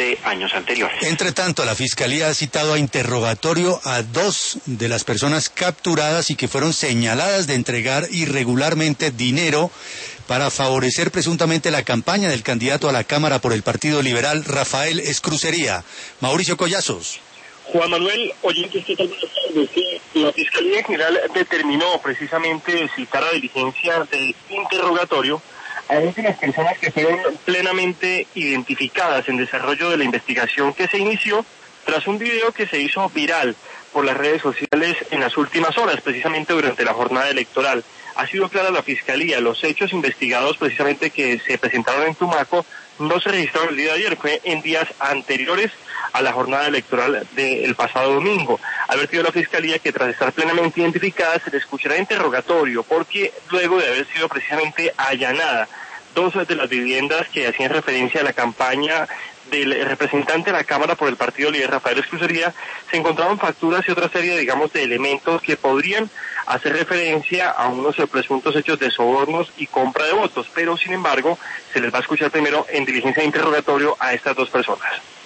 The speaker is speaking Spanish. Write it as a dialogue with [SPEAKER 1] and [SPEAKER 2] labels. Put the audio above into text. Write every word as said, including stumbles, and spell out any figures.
[SPEAKER 1] de años anteriores.
[SPEAKER 2] Entre tanto, la Fiscalía ha citado a interrogatorio a dos de las personas capturadas y que fueron señaladas de entregar irregularmente dinero para favorecer presuntamente la campaña del candidato a la Cámara por el Partido Liberal, Rafael Escrucería. Mauricio Collazos.
[SPEAKER 3] Juan Manuel, oyentes, ¿qué tal? Buenas tardes. Sí, la Fiscalía General determinó precisamente citar a diligencia de interrogatorio a dos de las personas que fueron plenamente identificadas en desarrollo de la investigación que se inició tras un video que se hizo viral por las redes sociales en las últimas horas, precisamente durante la jornada electoral. Ha sido clara la Fiscalía, los hechos investigados precisamente que se presentaron en Tumaco no se registraron el día de ayer, fue en días anteriores a la jornada electoral del pasado domingo. Ha advertido la Fiscalía que tras estar plenamente identificada se le escuchará interrogatorio, porque luego de haber sido precisamente allanada dos de las viviendas que hacían referencia a la campaña del representante de la Cámara por el Partido Líder, Rafael Escrucería, se encontraron facturas y otra serie, digamos, de elementos que podrían hacer referencia a unos presuntos hechos de sobornos y compra de votos, pero sin embargo se les va a escuchar primero en diligencia de interrogatorio a estas dos personas.